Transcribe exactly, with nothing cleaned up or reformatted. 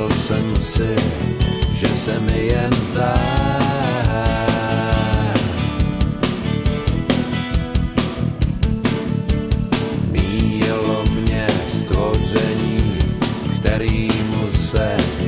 Myslel jsem si, že se mi jen zdá. Míjelo mě stvoření, kterýmu se